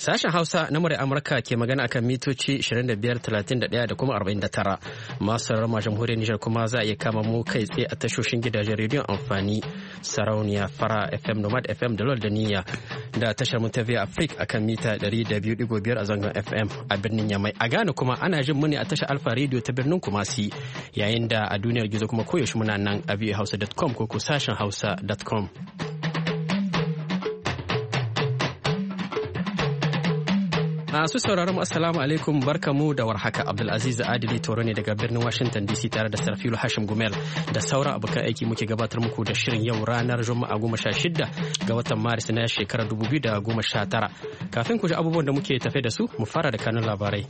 Sashen Hausa na murya Amurka ke magana akan mitoci 25, 31 da kuma 49. Masu sauraron jamhuriyar Nijar kuma za a iya kama mu kai tsaye a tashoshin gidajen rediyon amfani Sarauniya, Fara FM, Nomad FM da Lol da Niyya da tashar mu ta Via Africa akan mita 200.5 a zangon FM a birnin Yamai. A Ghana kuma ana jin mu ne a tashar Alfa Radio ta birnin Kumasi, yayin da a duniyar gizo kuma koyaushe muna nan a viahausa.com ko sashen hausa.com. Masu sauraron assalamu alaikum, barkamu da warhaka. Abdulaziz Adili Toro ne daga birnin Washington DC tare da Sarfilu Hashim Gumel da sauran abokan aiki muke gabatar muku da shirin yau ranar Juma'a 16 ga watan Maris na shekarar 2019. Kafin ku ji abubuwan da muke tafe da su, mu fara da kanun labarai.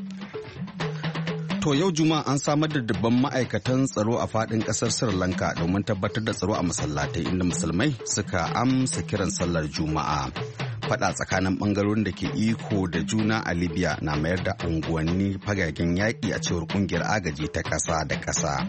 To yau Juma'a an samar da dubban ma'aikatan tsaro a fadin kasar Sri Lanka domin tabbatar da tsaro a masallatai inda musulmai suka amsa kiran sallar Juma'a. Fada tsakanin bangarorin da ke iko da juna a Libya na mayar da unguwanni fagagen yaƙi a cewar kungiyar agaji ta ƙasa da ƙasa.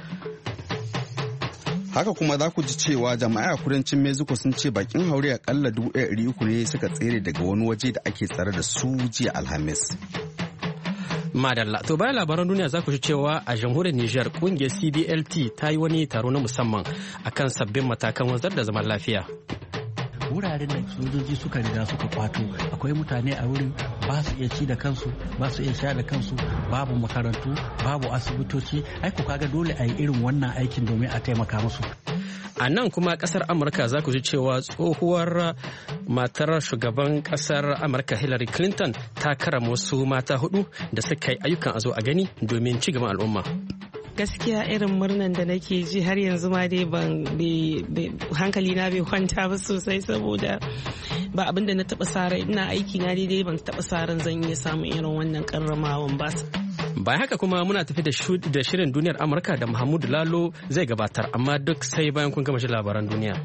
Haka kuma za ku ji cewa jama'a a kudancin Mexico sun ce bakin haure akalla 1,300 ne suka tsere daga wani waje da ake tsare da su jiya Alhamis. Madalla, to bayan labaran duniya za ku ji cewa a jamhuriyar Nijar kungiyar CBLT ta yi wani taro na musamman akan sabbin matakan wanzar da zaman lafiya. Wuraren da sojoji suka riga suka kwato akwai mutane a wurin ba su iya ci da kansu, ba su iya sha da kansu, babu makarantu, babu asibitoci. Aiko kaga dole a yi irin wannan aikin domin a taimaka musu. A nan kuma kasar Amurka za ku ji cewa tsohuwar matar shugaban kasar Amurka Hillary Clinton ta karama wasu mata 4 da suka yi ayyukan a zo a gani domin ci gaban al'umma. Gaskiya irin murnan da nake ji har yanzu ma dai hankali na bai kwanta ba sosai, saboda ba abin da na taba sa rai, ina aiki na daidai ban taba sa ran zan iya samun irin wannan karramawan ba. Bayan haka kuma muna tafi da shirin duniyar Amurka da Muhammadu Lalo zai gabatar, amma duk sai bayan kun gama shi labaran duniya.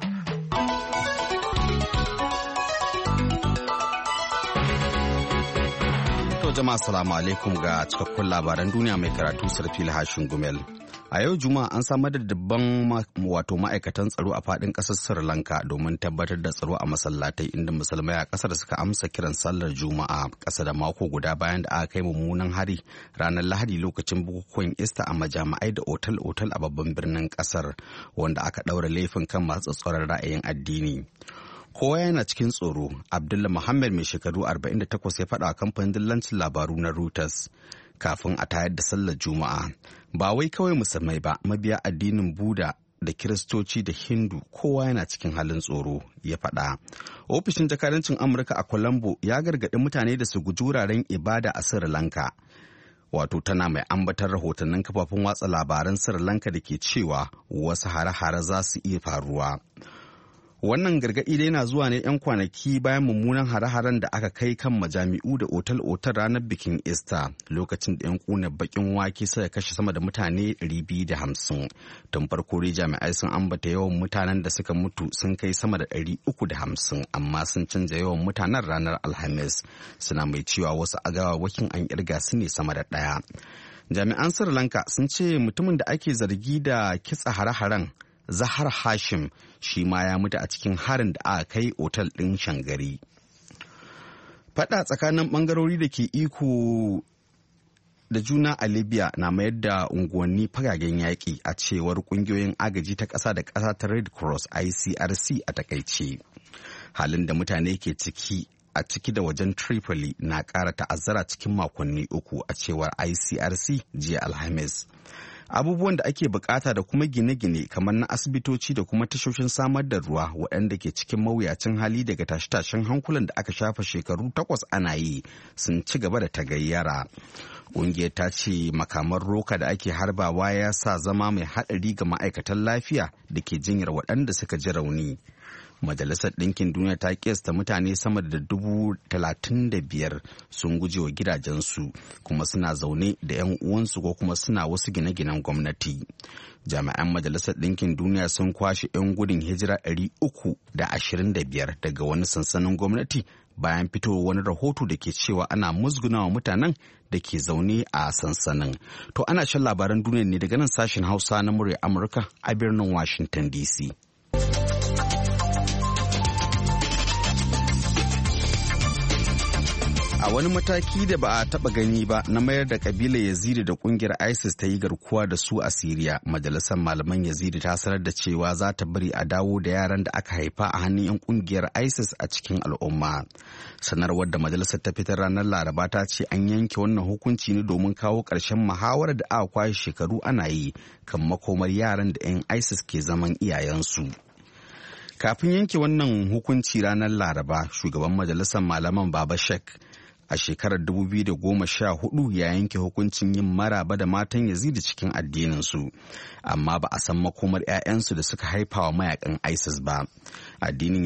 Jama'a salamu alaikum ga cikakkun labaran duniya mai karatu Sarfil Hashin Gumel. A yau Juma'a an samar da dubban ma'aikatan tsaro a fadin kasar Sri Lanka domin tabbatar da tsaro a masallatai inda musulmai a kasar suka amsa kiran sallar Juma'a kasa da mako guda bayan da aka kai mummunan hari ranar Lahadi lokacin bukukuwan Easter a majami'ai da otal-otal a babban birnin kasar, wanda aka daura laifin kan masu tsatsauran ra'ayin addini. Kowa yana cikin tsoro. Abdullah Muhammad mai shekaru 48 ya faɗa a kamfanin dillancin labaru na Reuters kafin a tayar da sallar Juma'a. Ba wai kawai musulmai ba, mabiya addinin Buda da Kiristoci da Hindu kowa yana cikin halin tsoro, ya faɗa. Ofishin jakadancin Amurka a Colombo ya gargaɗi mutane da su guji wuraren ibada a Sri Lanka. Wato tana mai ambatar rahotannin kafafen watsa labaran Sri Lanka da ke cewa wasu hare-hare za su iya faruwa. Wannan gargaɗi dai na zuwa ne 'yan kwanaki bayan mummunan hare-haren da aka kai kan majami'u da otal-otal ranar bikin Easter, lokacin da 'yan ƙunar baƙin wake suka kashe sama da mutane 250. Tun farko dai jami'ai sun ambata yawan mutanen da suka mutu sun kai sama da 350, amma sun canza yawan mutanen ranar Alhamis, suna mai cewa wasu agawawakin an kirga su ne sama da 1. Jami'an Sri Lanka sun ce mutumin da ake zargi da kitsa hare-haren Zahar Hashim shi ma ya mutu a cikin harin da aka kai otal ɗin Shangari. Faɗa tsakanin ɓangarori da ke iko da juna a Libya na mayar da unguwanni fagagen yaƙi a cewar ƙungiyoyin agaji ta ƙasa da ƙasa ta Red Cross ICRC a takaice. Halin da mutane ke ciki a ciki da wajen Tripoli na ƙara ta'azzara cikin makonni 3 a cewar ICRC jiya Alhamis. Abubuwan da ake bukata da kuma gine-gine kamar na asibitoci da kuma tashoshin samar da ruwa waɗanda ke cikin mawuyacin hali daga tashe-tashen hankulan da aka shafa shekaru 8 ana yi sun ci gaba da tagayyara. Ƙungiyar ta ce makaman roka da ake harbawa ya sa zama mai haɗari ga ma'aikatan lafiya da ke jinyar waɗanda suka ji rauni. Majalisar Ɗinkin Duniya ta kiyasta mutane sama da 35,000 sun guje wa gidajensu kuma suna zaune da 'yan uwansu ko kuma suna wasu gine-ginen gwamnati. Jami'an Majalisar Ɗinkin Duniya sun kwashe 'yan gudun hijira 325 daga wani sansanin gwamnati bayan fitowar wani rahoto da ke cewa ana musgunawa mutanen da ke zaune a sansanin. To ana shan labaran duniya ne daga nan sashen Hausa na murya Amurka a birnin Washington DC. A wani mataki da ba a taba gani ba na mayar da kabilar Yazidi da kungiyar ISIS ta yi garkuwa da su a Siriya, majalisar malaman Yazidi ta sanar da cewa za ta bari a dawo da yaran da aka haifa a hannun 'yan kungiyar ISIS a cikin al'umma. Sanarwar da majalisar ta fitar ranar Laraba ta ce an yanke wannan hukunci ne domin kawo ƙarshen muhawarar da aka kwashe shekaru ana yi kan makomar yaran da 'yan ISIS ke zaman iyayensu. Kafin yanke wannan hukunci ranar Laraba, shugaban majalisar malaman Baba Sheikh a shekarar 2014 ya yanke hukuncin yin maraba da matan Yazidi cikin addininsu, amma ba a san makomar 'ya'yansu da suka haifa wa mayakan ISIS ba. Addinin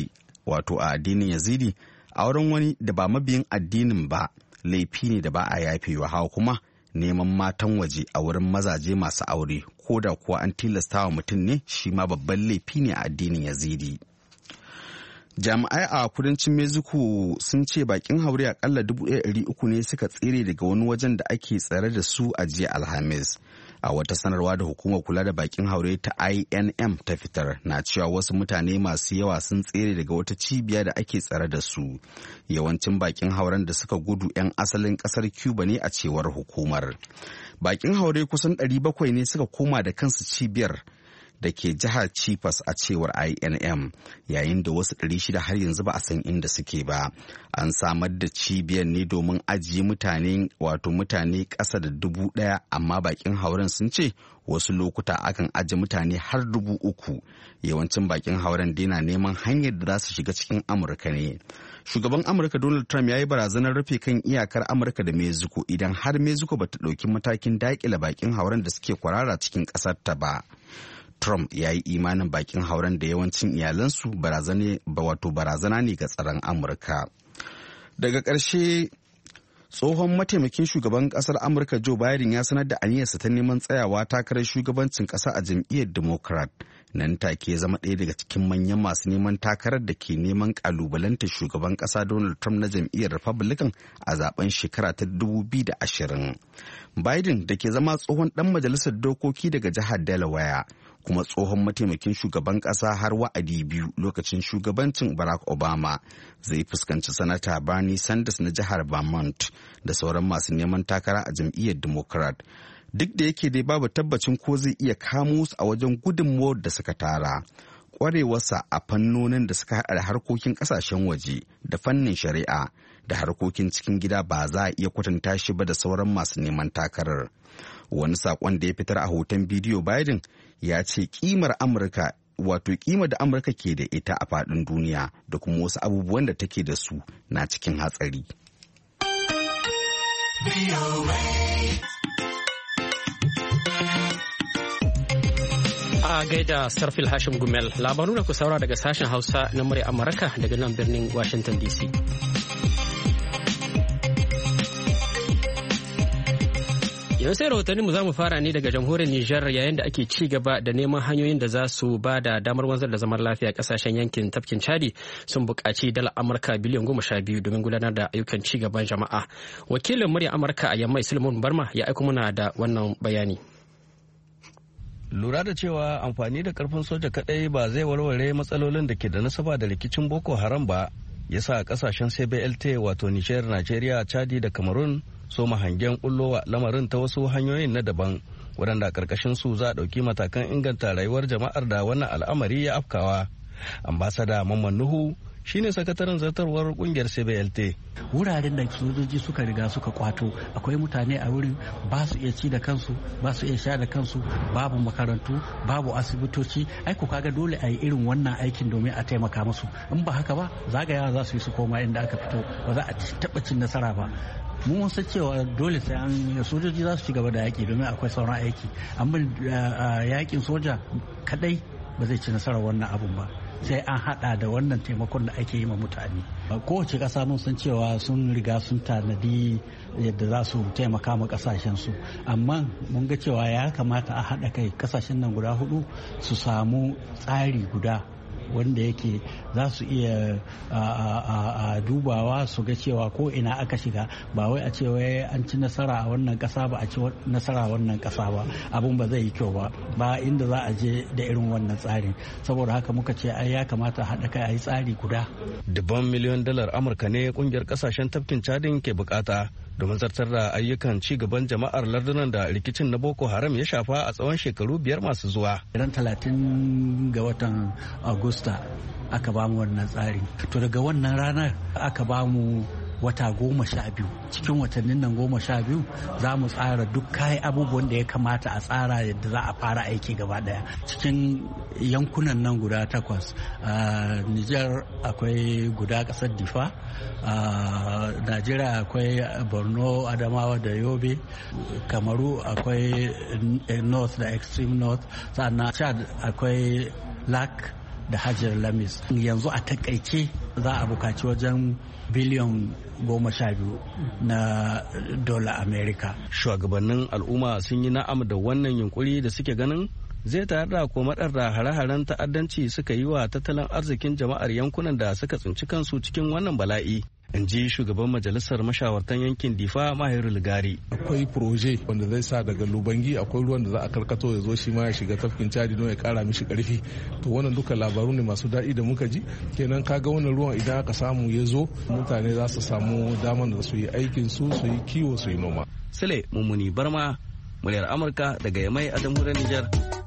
Yazidi, auren wani da ba mabiyin addinin ba laifi ne da ba a yafewa, hawa kuma neman matan waje a wurin mazaje masu aure ko da kuwa an tilasta wa mutum ne shi ma babban laifi ne a addinin Yazidi. Jami'ai a kudancin Mexico sun ce bakin haure akalla 1,300 ne suka tsere daga wani wajen da ake tsare da su a jiya Alhamis. A wata sanarwa da hukumar kula da bakin haure ta INM ta fitar na cewa wasu mutane masu yawa sun tsere daga wata cibiya da ake tsare da su. Yawancin bakin hauren da suka gudu 'yan asalin kasar Cuba ne a cewar hukumar. Bakin haure kusan 700 ne suka koma da kansu cibiyar da ke jihar Chiapas a cewar INM, yayin da wasu 600 har yanzu ba a san inda suke ba. An samar da cibiyar ne domin ajiye mutane ƙasa da 1,000, amma bakin hauren sun ce wasu lokuta akan ajiye mutane har 3,000. Yawancin bakin hauren dai na neman hanyar da za su shiga cikin Amurka ne. Shugaban Amurka Donald Trump ya yi barazanar rufe kan iyakar Amurka da Mexico idan har Mexico ba ta ɗauki matakin daƙile bakin hauren da suke kwarara cikin ƙasar ta ba. Trump ya yi imanin bakin hauren da yawancin iyalansu barazana ne ga tsaron Amurka. Daga ƙarshe, tsohon mataimakin shugaban ƙasar Amurka Joe Biden ya sanar da aniyarsa ta neman tsayawa takarar shugabancin ƙasa a jam'iyyar Democrat. Nan take zama ɗaya daga cikin manyan masu neman takarar da ke neman ƙalubalantar shugaban ƙasa Donald Trump na jam'iyyar Republican a zaben shekara ta 2020. Biden da ke zama tsohon ɗan majalisar dokoki daga jihar Delaware kuma tsohon mataimakin shugaban ƙasa har wa'adi 2 lokacin shugabancin Barack Obama, zai fuskanci sanata Bernie Sanders na jihar Vermont da sauran masu neman takara a jam'iyyar Democrat. Duk da yake dai babu tabbacin ko zai iya kamo su a wajen gudunmuwar da suka tara. Kwarewarsa a fannonin da suka haɗa da harkokin ƙasashen waje da fannin shari'a da harkokin cikin gida ba za a iya kwatanta shi ba da sauran masu neman takarar. Wani saƙon da ya fitar a hoton bidiyo, Biden ya ce kimar da Amurka ke da ita a faɗin duniya da kuma wasu abubuwan da take da su na cikin hatsari. A gaida Sarfil Hashim Gumel, labaru da ku saura daga sashen Hausa na murya Amurka daga nan birnin Washington DC. Yanzu sai rahotanni mu za mu fara ne daga jamhuriyar Nijar, yayin da ake ci gaba da neman hanyoyin da za su ba da damar wanzar da zaman lafiya kasashen yankin tafkin Chadi sun buƙaci dala Amurka biliyan 12 domin gudanar da ayyukan ci gaban jama'a. Wakilin murya Amurka a Yammai Sulaiman Barma ya aiko muna da wannan bayani. Lura da cewa amfani da karfin soja kadai ba zai warware matsalolin da ke da nasaba da rikicin Boko Haram ba, yasa kasashen CBLT wato Nijar, Najeriya, Chadi da Cameroon so hangen kullowa lamarin ta wasu hanyoyin na daban waɗanda ƙarƙashin su za a ɗauki matakan inganta rayuwar jama'ar da wannan al'amari ya afkawa. Ambasada Mamman Nuhu shine sakataren zartarwar kungiyar CBLT. Wuraren da sojoji suka riga suka kwato, akwai mutane a wurin ba su iya ci da kansu, ba su iya sha da kansu, babu makarantu, babu asibitoci. Aiko kaga dole a yi irin wannan aikin domin a taimaka musu. In ba haka ba, zagaya za su yi su koma inda aka fito, ba za a taɓa cin nasara ba. Mun san cewa dole sai an sojoji za su ci gaba da yaƙi domin akwai sauran aiki, amma yaƙin soja kadai ba zai ci nasarar wannan abun ba. Sai an hada da wannan taimakon da ake yi ma mutane. Kowace ƙasa mun san cewa sun riga sun tanadi yadda za su taimaka ma ƙasashen su, amma mun ga cewa ya kamata a haɗa kai ƙasashen nan guda 4 su samu tsari guda wanda yake za su iya dubawa su ga cewa ko ina aka shiga, ba wai a ce wai an ci nasara a wannan kasa ba a ci nasara a wannan kasa ba, abun ba zai yi kyau ba inda za a je da irin wannan tsarin. Saboda haka muka ce ai ya kamata haɗa kai a yi tsari guda. Dubban miliyon dalar Amurka ne kungiyar kasashen tafkin Chadin ke bukata domin zartar da ayyukan ci gaban jama'ar lardunan da rikicin na Boko Haram ya shafa a tsawon shekaru 5 masu zuwa. Ran 30 ga watan Agusta aka bamu wannan tsari. To daga wannan ranar aka bamu wata 12. Cikin watannin nan 12 za mu tsara duk kayan abubuwan da ya kamata a tsara yadda za a fara aiki gaba daya. Cikin yankunan nan guda 8, Nijar akwai guda kasar Difa, Najeriya akwai Borno, Adamawa da Yobe, Kamaru akwai North da Extreme North, sannan Chad akwai Lak da Hajar Lamis. Yanzu a takaice za a bukaci wajen biliyan 12 na dola Amerika. Shugabannin al'umma sun yi na'am da wannan yunkuri da suke ganin zai tare da komadar da hare-haren ta'addanci suka yi wa tattalin arzikin jama'ar yankunan da suka tsinci kansu cikin wannan bala'i. In ji shugaban majalisar mashawartan yankin Difa Mahiru Ligari. Akwai proje wanda zai sa daga Lubangi akwai ruwan da za a karkato ya zo shi ma ya shiga tafkin Chadi don ya kara mishi karfi. To wannan duka labaru ne masu daɗi da muka ji. Kenan kaga wannan ruwan idan aka samu ya zo mutane za su samu damar da su yi aikin su yi kiwo su yi noma. Sule Mummuni Barma, muryar Amurka daga Yamai a jamhuriyar Nijar.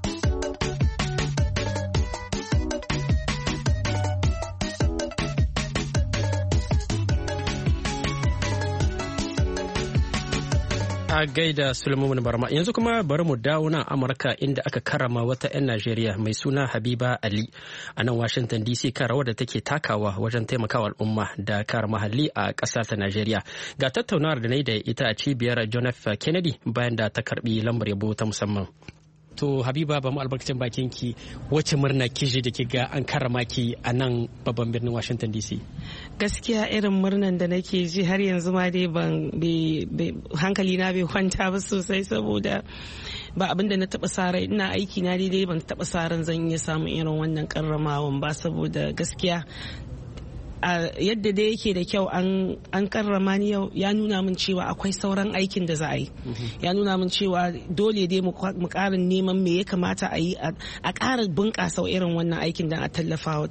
A gaida Sulaiman Barma. Yanzu kuma bari mu dawo nan Amurka inda aka karama wata 'yan Najeriya mai suna Habiba Ali a nan Washington DC kan rawar da take takawa wajen taimakawa al'umma da kare muhalli a ƙasar ta Najeriya. Ga tattaunawar da na yi da ita a cibiyar John F. Kennedy bayan da ta karbi lambar yabo ta musamman. To Habiba, ba mu albarkacin bakin ki, wace murna kiji da ki ga an karrama ki a nan babban birnin Washington DC? Gaskiya irin murnan da nake ji har yanzu ma dai hankali na bai kwanta ba sosai, saboda ba abin da na taba sa rai, ina aiki na dai ban taba sa ran zan iya samun irin wannan karramawan ba, saboda gaskiya yadda dai yake da kyau an karrama ni yau, ya nuna min cewa akwai sauran aikin da za a yi. Ya nuna min cewa dole dai mu ƙarin neman me ya kamata a yi a ƙara bunƙasa irin wannan aikin don a tallafa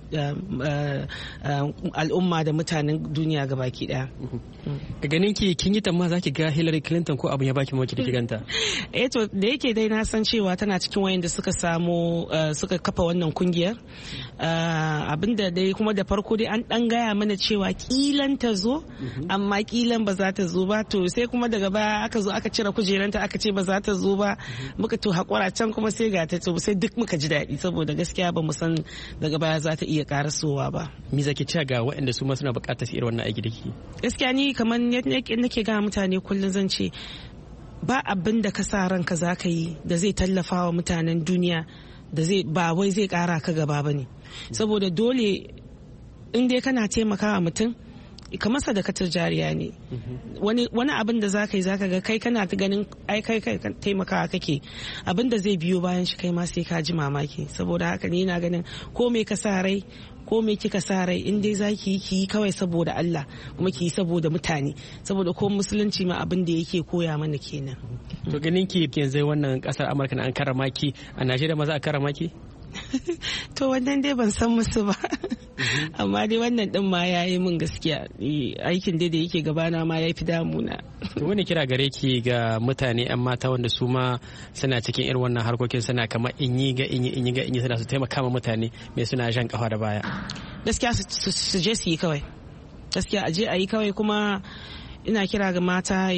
al'umma da mutanen duniya gabaki daya. Da ganin ki kin yi tamma zaki ga Hillary Clinton ko abin ya baki maki da ganta? To da yake dai na san cewa tana cikin wayanda suka suka kafa wannan kungiyar. Abinda dai kuma da farko dai an dan gaya mana cewa kilan ta zo, amma kilan ba za ta zo ba, to sai kuma daga baya aka zo aka cire kujeranta aka ce ba za ta zo ba, muka to hakura can kuma sai ga ta to sai duk muka ji daɗi, saboda gaskiya ba mu san daga baya za ta iya karasowa ba. Me zaki ce ga waɗanda su ma suna buƙatar su irin wannan aiki da ke? Gaskiya ni kamar yadda nake ga mutane kullum zan ce ba abin da ka sa ranka za ka yi da zai tallafa wa mutanen duniya da zai ba wai zai kara ka gaba ba ne, saboda dole in dai kana taimakawa mutum kamar sadakatar jariya ne. Wani abin da za ka yi za ka ga kai kana ta ganin ai kai taimakawa kake, abin da zai biyo bayan shi kai ma sai ka ji mamaki. Saboda haka ni na ganin ko me ka sa rai ko me kika sa rai, in dai za ki yi kawai saboda Allah, kuma ki yi saboda mutane, saboda ko musulunci ma abin da yake koya mana kenan. To ganin ki yanzu wannan kasar Amurka na an karrama ki, a Najeriya ma za a karrama ki? To wannan dai ban san musu ba. Amma dai wannan din ma ya yi min gaskiya, aikin dai da yake gabana ma ya fi damuna. To wani kira gare ki ga mutane 'yan mata wanda su ma suna cikin irin wannan harkokin, suna kamar in yi suna su taimaka ma mutane mai suna jan kafa da baya? Gaskiya su je su yi kawai, gaskiya a je a yi kawai. Kuma ina kira ga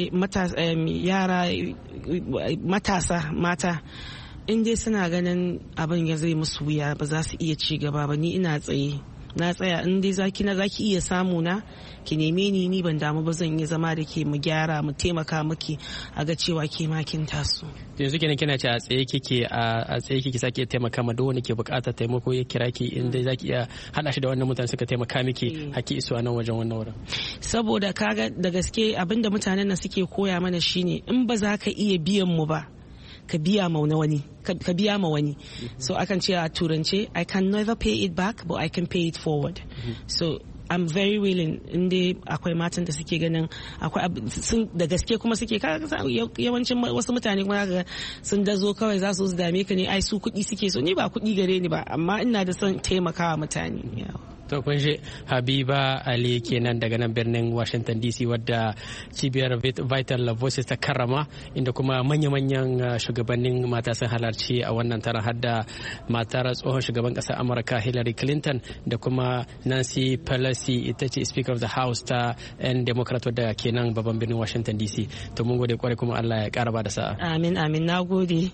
mata in dai suna ganin abin ya zai musu wuya ba za su iya ci gaba ba, ni ina tsaye na tsaya. In dai zaki iya samu na, ki neme ni ban damu ba, zan yi zama da ke, mu gyara mu taimaka miki a ga cewa ke ma kin taso. Yanzu kenan kina ce a tsaye kike sake taimaka ma duk wanda ke bukatar taimako ya kira ki, in dai zaki iya hada shi da wannan mutane suka taimaka miki haki iso a nan wajen wannan wurin. Saboda kaga da gaske abinda mutanen nan suke koya mana shine in ba za ka iya biyan mu ba ka biya ma wani so akan ce a turance I can never pay it back but I can pay it forward so I'm very willing inda akwai matan da suke ganin akwai da gaske kuma suke yawancin wasu mutane kuma ga sun dazo kawai za su dame ka ne ai su kuɗi suke so ni ba kuɗi gare ni ba amma ina da son taimakawa mutane. To kun je Habiba Ali kenan daga nan birnin Washington DC wadda cibiyar Vital Voices ta karrama inda kuma manya-manyan shugabannin mata sun halarci a wannan taron hadda matar tsohon shugaban ƙasar Amurka Hillary Clinton da kuma Nancy Pelosi ita ce Speaker of the House ta 'yan Democrat wadda kenan babban birnin Washington DC. To mun gode kwarai kuma Allah ya ƙara ba da sa'a. Amin na gode.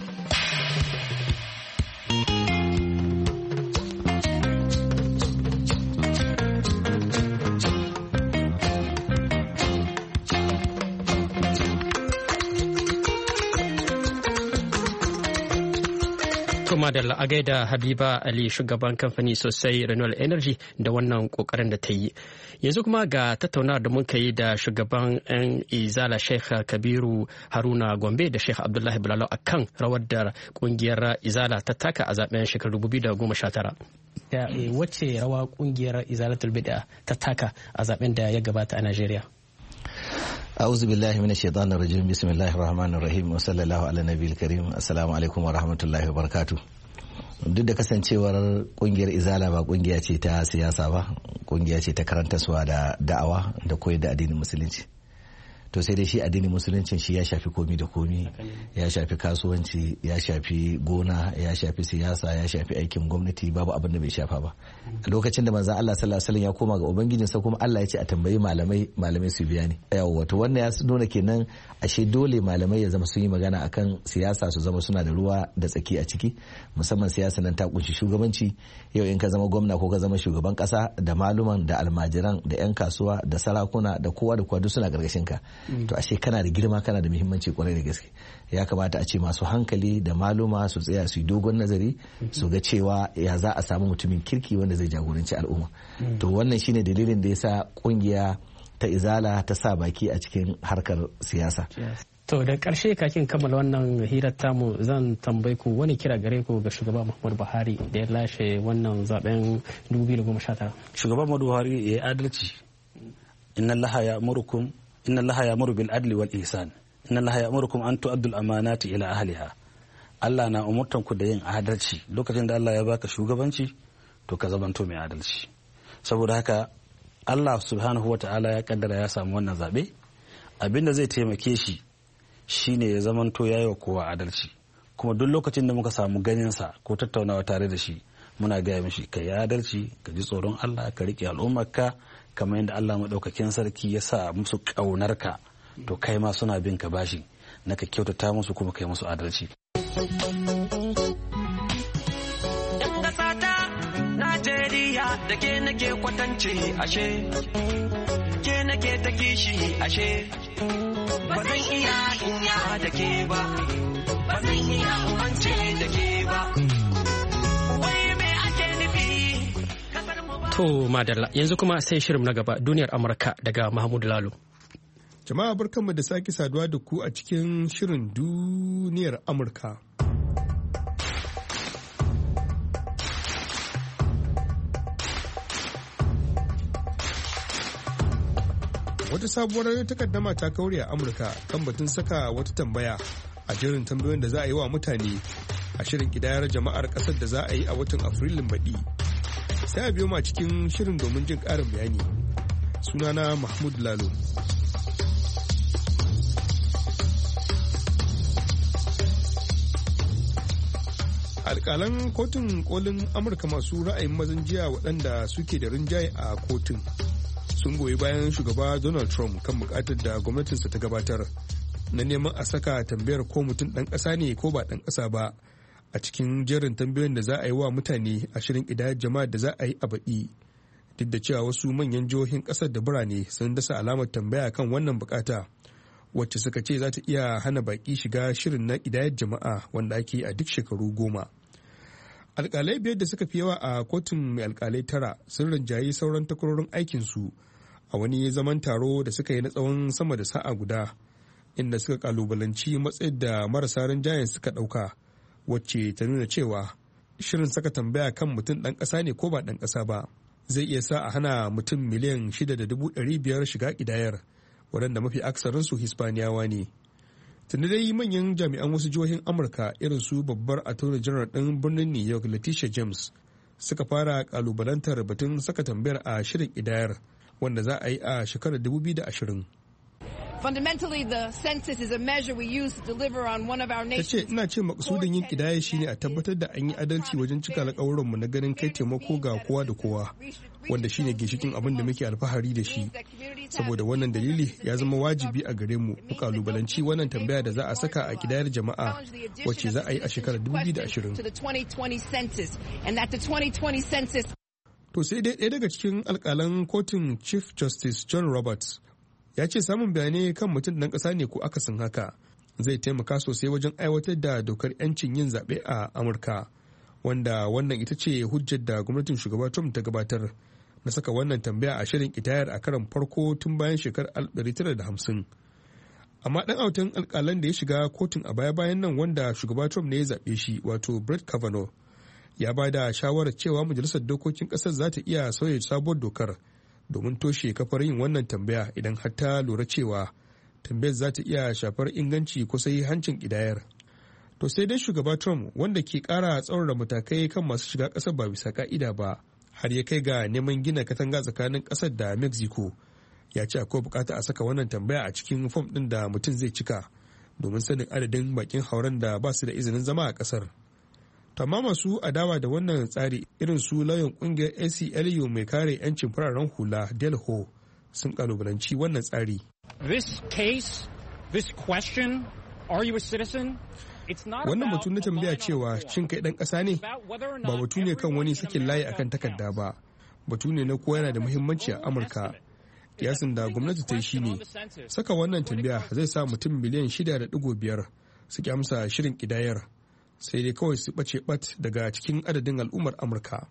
kuma da la'agai da Habiba Ali shugaban kamfani sosai Renewable Energy da wannan kokarin da ta yi. Yanzu kuma ga tattaunawar da muka yi da shugaban 'yan Izala Sheikh Kabiru Haruna Gombe da Sheikh Abdullahi Bilalo akan rawar da kungiyar Izala ta taka a zaben shekarar 2019. Wacce rawa kungiyar Izalatul Bid'a ta taka a zaben da ya gabata a Najeriya? أعوذ بالله من الشيطان الرجيم بسم الله الرحمن الرحيم وصلى الله على النبي الكريم السلام عليكم ورحمة الله وبركاته. duk da kasancewar kungiyar izala ba kungiya ce ta siyasa ba, kungiya ce ta karantarwa da da'awa da koyar da addinin musulunci. To sai dai shi addinin musulunci shi ya shafi komi da komi, ya shafi kasuwanci, ya shafi gona, ya shafi siyasa, ya shafi aikin gwamnati, babu abin da bai shafa ba. Lokacin da manzon Allah sallallahu alaihi wasallam ya koma ga ubangijinsa kuma Allah ya ce a tambayi malamai su biya ne. Yawa to wannan ya nuna kenan ashe dole malamai ya zama sun yi magana akan siyasa, su zama suna da ruwa da tsaki a ciki, musamman siyasa nan ta kunshi shugabanci. Yau in ka zama gwamna ko ka zama shugaban kasa, da maluman da almajiran da 'yan kasuwa da sarakuna da kowa da kowa duk suna gargashin ka. To ashe kana da girma, kana da muhimmanci kwarai da gaske. Ya kamata a ce masu hankali da maluma su tsaya su yi dogon nazari su ga cewa ya za a samu mutumin kirki wanda zai jagoranci al'umma. To wannan shine dalilin da yasa kungiya ta Izala ta sa baki a cikin harkar siyasa. To da ƙarshe kakin kammala wannan hirar tamu zan tambayi ku wani kira gare ku ga shugaba Muhammadu Buhari da ya lashe wannan zaben 2019. Shugaba Muhammadu Buhari ya yi adalci. Inna Allah ya'muru bil adli wal ihsan. Inna Allah ya'murukum an tu'addu al amanati ila ahliha. Allah na umurtan ku da yin adalci. Lokacin da Allah ya baka shugabanci to ka zamanto mai adalci. Saboda haka Allah subhanahu wata'ala ya kaddara ya samu wannan zabe. Abinda zai taimake shi shine ya zamanto yayi wa kowa adalci. Kuma duk lokacin da muka samu ganin sa ko tattaunawa tare da shi muna gaya mishi ka yi adalci, ka ji tsoron Allah, ka riƙe al'ummarka kamar yadda Allah maɗaukakin sarki ya sa musu ƙaunarka, to kai ma suna bin ka bashi na ka kyautata musu kuma kai musu adalci. Najeriya da ke nake kwatance ashe, ke nake ta kishi ashe, ba zan iya inya da ke ba, ba zan iya umance da ke ba. To madalla yanzu kuma sai shirin na gaba duniyar Amurka daga Mahmud Lalo. Jama'a barkanmu da sake saduwa da ku a cikin shirin duniyar Amurka. Wata sabuwar takaddama ta kaure a Amurka kan batun saka wata tambaya a jerin tambayoyin da za a yi wa mutane a shirin kidayar jama'ar ƙasar da za a yi a watan Afrilun baɗi. Sai a biyo ma cikin shirin domin jin ƙarin bayani. Sunana Mahmud Lalo. Alƙalan kotun kolin Amurka masu ra'ayin mazan jiya waɗanda suke da rinjaye a kotun sun goyi bayan shugaba Donald Trump kan buƙatar da gwamnatinsa ta gabatar na neman a saka tambayar ko mutum ɗan ƙasa ne ko ba ɗan ƙasa ba a cikin jerin tambayoyin da za a yi wa mutane a shirin ƙidayar jama'a da za a yi a baɗi, duk da cewa wasu manyan jihohin ƙasar da birane sun dasa alamar tambaya kan wannan bukata wacce suka ce za ta iya hana baƙi shiga shirin na ƙidayar jama'a wanda ake yi a duk shekaru 10. Alƙalai 5 da suka fi yawa a kotun mai alƙalai 9 sun rinjayi sauran takwarorin aikinsu a wani zaman taro da suka yi na tsawon sama da sa'a guda, inda suka kalubalanci matsayin da marasa rinjayen suka ɗauka, wacce ta nuna cewa shirin saka tambaya kan mutum ɗan ƙasa ne ko ba ɗan ƙasa ba zai iya sa a hana mutum miliyan 6.500 shiga ƙidayar, waɗanda mafi aksarinsu Hispaniyawa ne. Tunda dai manyan jami'an wasu jihohin Amurka irin su babbar attorney general ɗin birnin New York Letitia James suka fara kalubalantar batun saka tambayar a shirin ƙidayar wanda za a yi a shekarar 2020. Fundamentally, the census is a measure we use to deliver on one of our nation's. Tace ina ce maksudin yin kidaya shine a tabbatar da an yi adalci wajen cika alƙawuran mu na ganin kai taimako ga kowa da kowa, wanda shine ginshikin abin da muke alfahari da shi. Saboda wannan dalili ya zama wajibi a gare mu kalubalanci wannan tambaya da za a saka a kidayar jama'a wacce za a yi a shekarar 2020. To sai dai ɗaya daga cikin alƙalan kotun Chief Justice John Roberts ya ce samun bayanai kan mutum ɗan ƙasa ne ko akasin haka zai taimaka sosai wajen aiwatar da dokar 'yancin yin zaɓe a Amurka, wanda wannan ita ce hujjar da gwamnatin shugaba Trump ta gabatar na saka wannan tambaya a shirin ƙidayar a karon farko tun bayan shekarar 1950. Amma ɗan autan alƙalan da ya shiga kotun a baya-bayan nan wanda shugaba Trump ne ya zaɓe shi, wato Brett Kavanaugh, ya ba da shawarar cewa majalisar dokokin ƙasar za ta iya sauya sabuwar dokar domin toshe kafar yin wannan tambaya idan har ta lura cewa tambayar za ta iya shafar inganci ko sai hancin ƙidayar. To sai dai shugaba Trump, wanda ke ƙara tsaurara matakai kan masu shiga ƙasar ba bisa ƙa'ida ba, har ya kai ga neman gina katanga tsakanin ƙasar da Mexico, ya ce akwai bukata a saka wannan tambaya a cikin fom ɗin da mutum zai cika domin sanin adadin bakin hauren da ba su da izinin zama a ƙasar. Amma masu adawa da wannan tsari irin su lauyan kungiyar ACLU mai kare 'yancin fararen hula Del Ho sun kalubalanci wannan tsari. Wannan batu na tambaya cewa shin kai ɗan ƙasa ne ba batu ne kan wani sakin layi akan takarda ba, batu ne na kowa yana da muhimmanci a Amurka. Kiyasin da gwamnati ta yi shine saka wannan tambaya zai sa mutum miliyan 6.5 su ki amsa shirin ƙidayar, sai dai kawai su ɓace ɓat daga cikin adadin al'ummar Amurka.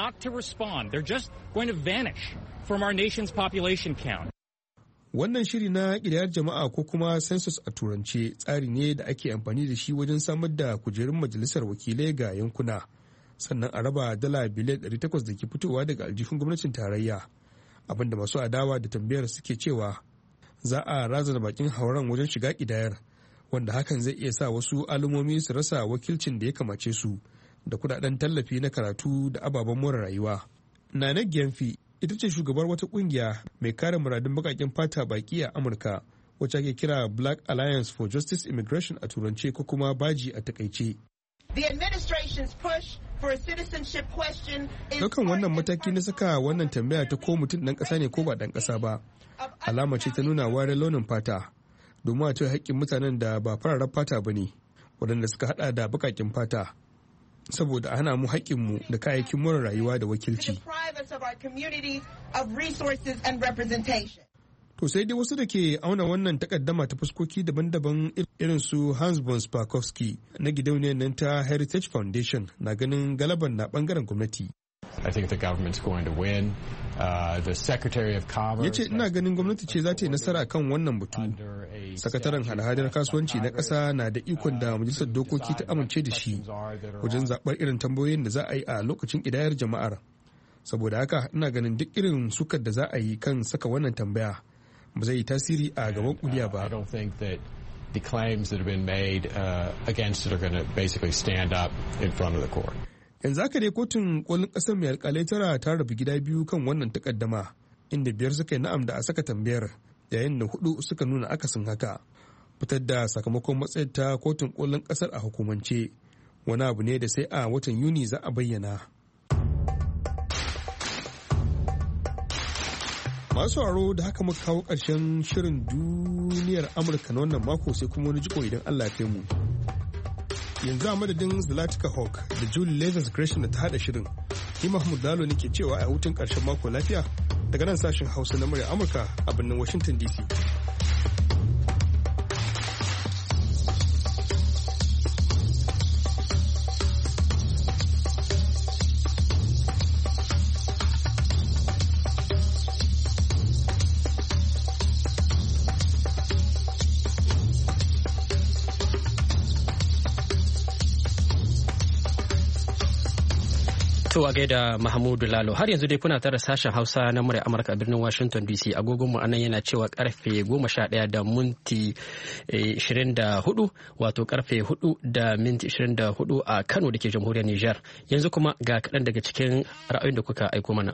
Wannan shiri na ƙidayar jama'a ko kuma census a turance tsari ne da ake amfani da shi wajen samar da kujerun majalisar wakilai ga yankuna, sannan a raba dala biliyan 800 da ke fitowa daga aljihun gwamnatin tarayya, abinda masu adawa da tambayar suke cewa za a razana bakin hauren wajen shiga ƙidayar, wanda hakan zai iya sa wasu al'ummomi su rasa wakilcin da ya kamace su da kudaden tallafi na karatu da ababen more rayuwa. Nana Gyamfi ita ce shugabar wata kungiya mai kare muradun bakaken fata baki a Amurka wacce ake kira Black Alliance for Justice Immigration a turance ko kuma baji a takaice. Dukan wannan mataki na saka wannan tambaya ta ko mutum ɗan ƙasa ne ko ba ɗan ƙasa ba alama ce ta nuna ware launin fata, domin a cewa haƙƙin mutanen da ba fararen fata ba ne waɗanda suka haɗa da baƙaƙen fata, saboda hana mu haƙƙinmu da kayayyakin more rayuwa da wakilci. To sai dai wasu da ke auna wannan takaddama ta fuskoki daban-daban irin su Hans von Spakovsky na gidauniyar nan ta Heritage Foundation na ganin galaban na bangaren gwamnati. I think the government's going to win. The Secretary of Commerce. Ya ce ina ganin gwamnati ce za ta yi nasara kan wannan batu. Sakataren hada-hadar kasuwanci na ƙasa na da ikon da majalisar dokoki ta amince da shi wajen zaɓar irin tambayoyin da za a yi a lokacin ƙidayar jama'ar. Saboda haka ina ganin duk irin sukar da za a yi kan saka wannan tambaya ba zai yi tasiri a gaban kuliya ba. I don't think that the claims that have been made against it are going to basically stand up in front of the court. Yanzu haka dai kotun kolin ƙasar mai alƙalai tara ta rabu gida biyu kan wannan takaddama, inda 5 suka yi na'am da a saka tambayar yayin da 4 suka nuna akasin haka. Fitar da sakamakon matsayar ta kotun kolin ƙasar a hukumance wani abu ne da sai a watan Yuni za a bayyana. Masu aro da haka muka kawo ƙarshen shirin duniyar Amurka na wannan mako, sai kuma wani jiko idan Allah ya kai mu. Yanzu a madadin Zlatka Hawk da Julie Leathers Gresham da ta hada shirin, ni Mahmud Lalo nake cewa a hutun ƙarshen mako lafiya daga nan sashen Hausa na murya Amurka a birnin Washington DC. To a gaida Mahmudu Lalo har yanzu dai kuna tare sashen Hausa na murya Amurka a birnin Washington DC agogonmu anan yana cewa karfe 11 da minti 24 wato karfe 4 da minti 24 a Kano da ke jamhuriyar Nijar. Yanzu kuma ga kaɗan daga cikin ra'ayoyin da kuka aiko mana.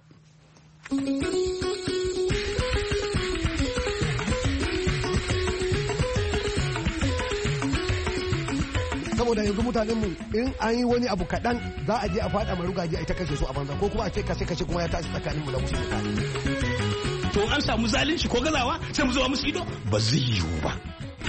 saboda yanzu mutanen mu in an yi wani abu kaɗan za a je a faɗa marugaji a ita kashe su a banza ko kuma a ce kashe kuma ya tashi tsakanin mu da musu mutane. To an samu zalunci ko gazawa sai mu zuwa musu ido ba zai yiwu ba.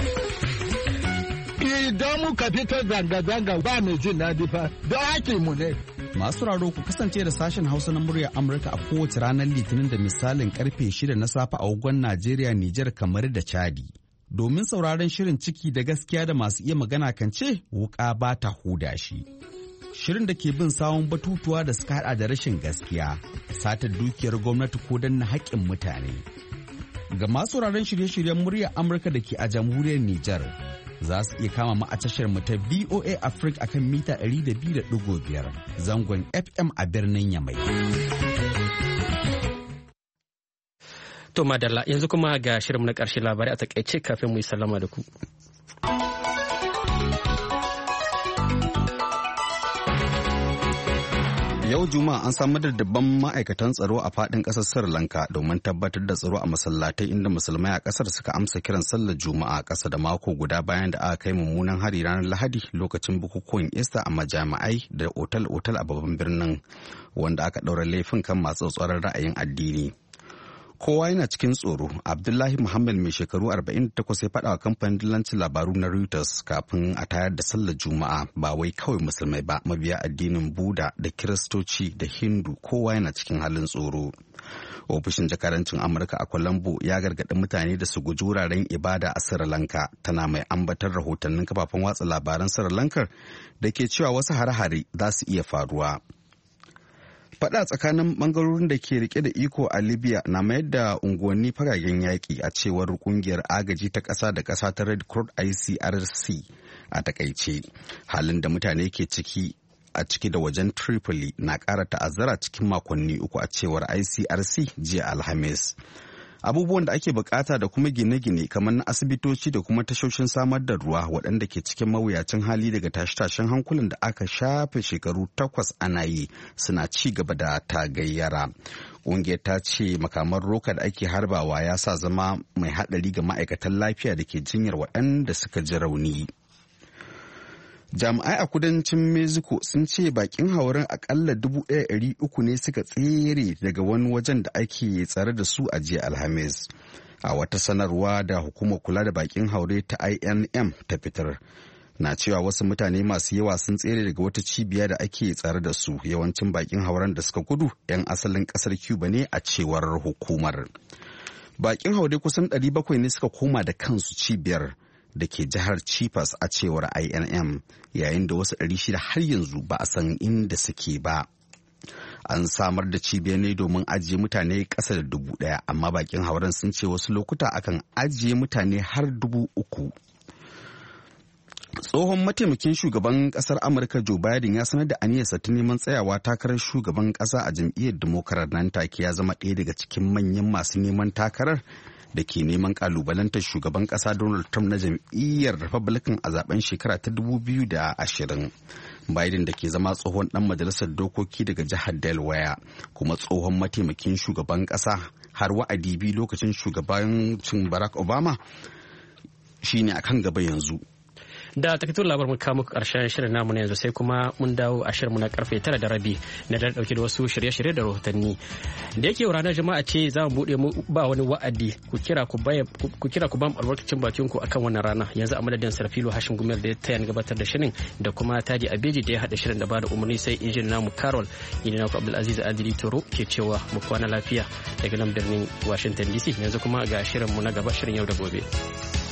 Idan muka fito zanga-zanga ba mai jin daɗi fa don haƙƙin mu ne. Masu raro ku kasance da sashen Hausa na muryar Amurka a kowace ranar Litinin da misalin karfe 6 na safe a wagon Najeriya, Nijar, kamar da Chadi. Domin sauraron shirin ciki da gaskiya da masu iya magana kan ce wuka ba ta huda shi. Shirin da ke bin sawun batutuwa da suka hada da rashin gaskiya, satar dukiyar gwamnati ko danna haƙƙin mutane. Ga masu sauraron shirye-shiryen muryar Amurka da ke a jamhuriyar Nijar, za su iya kama mu a tashar mu ta VOA Africa akan mita 200.5 zangon FM a birnin Yamai. To madalla yanzu kuma ga shirin na ƙarshe labarai a takaice kafin mu yi sallama da ku. Yau Juma'a an samar da dabban ma'aikatan tsaro a faɗin ƙasar Sri Lanka domin tabbatar da tsaro a masallatai inda musulmai a ƙasar suka amsa kiran sallar Juma'a ƙasa da mako guda bayan da aka kai mummunan hari ranar Lahadi lokacin bukukuwan Easter a majami'ai da otal-otal a babban birnin wanda aka ɗaura laifin kan masu tsauraran ra'ayin addini. Kowa yana cikin tsoro. Abdullahi Muhammad mai shekaru 48 ya faɗa wa kamfanin dillancin labaru na Reuters kafin a tayar da sallar Juma'a ba wai kawai musulmai ba mabiya addinin Buda da Kiristoci da Hindu kowa yana cikin halin tsoro. Ofishin jakarancin Amurka a Colombo ya gargaɗi mutane da su guji wuraren ibada a Sri Lanka tana mai ambatar rahotannin kafafen watsa labaran Sri Lanka da ke cewa wasu hare-hare za su iya faruwa. Faɗa tsakanin ɓangarorin da ke rike da iko a Libya na mayar da unguwanni fagagen yaƙi a cewar ƙungiyar agaji ta ƙasa da ƙasa ta Red Cross ICRC a takaice. Halin da mutane ke ciki a ciki da wajen Tripoli na ƙara ta'azzara cikin makonni uku a cewar ICRC jiya Alhamis. Abubuwan da ake bukata da kuma gine-gine kamar na asibitoci da kuma tashoshin samar da ruwa waɗanda ke cikin mawuyacin hali daga tashe-tashen hankulan da aka shafe shekaru 8 ana yi suna ci gaba da tagayyara. Ƙungiyar ta ce makaman roka da ake harbawa ya sa zama mai haɗari ga ma'aikatan lafiya da ke jinyar waɗanda suka ji rauni. Jami'ai a kudancin Mexico sun ce bakin hauren akalla 1,300 ne suka tsere daga wani wajen da ake tsare da su a jiya Alhamis. A wata sanarwa da hukumar kula da bakin haure ta INM ta fitar, na cewa wasu mutane masu yawa sun tsere daga wata cibiya da ake tsare da su. Yawancin bakin hauren da suka gudu 'yan asalin kasar Cuba ne a cewar hukumar. Bakin haure kusan 700 ne suka koma da kansu cibiyar da ke jihar Chiapas a cewar INM, yayin da wasu 600 har yanzu ba a san inda suke ba. An samar da cibiyar ne domin ajiye mutane ƙasa da 1,000, amma bakin hauren sun ce wasu lokuta akan ajiye mutane har 3,000. Tsohon mataimakin shugaban kasar Amurka Joe Biden ya sanar da aniyarsa ta neman tsayawa takarar shugaban kasa a jam'iyyar Democrat nan take ya zama ɗaya daga cikin manyan masu neman takarar da ke neman kalubalantar shugaban kasa Donald Trump na jam'iyyar Republican a zaben shekara ta 2020. Biden da ke zama tsohon dan majalisar dokoki daga jihar Delaware kuma tsohon mataimakin shugaban kasa har wa'adi biyu lokacin shugabancin Barack Obama shine akan gaba yanzu. Da takaitun labar mun kawo muku karshen shirin namu na yanzu sai kuma mun dawo a shirinmu na karfe 9:30 na da dauke da wasu shirye-shirye da rahotanni. Da yake ranar jama'a ce za mu bude mu ba wani wa'adi ku kira ku ba mu albarkacin bakin ku akan wannan rana. Yanzu a madadin Sarfilo Hashim Gumel da ya taya gabatar da shirin da kuma Tadi Abeji da ya hada shirin da ba da umarni sai injin namu Carol ni na ku Abdulaziz Adili Toro ke cewa mu kwana lafiya daga nan birnin Washington DC. Yanzu kuma ga shirin mu na gaba, shirin yau da gobe.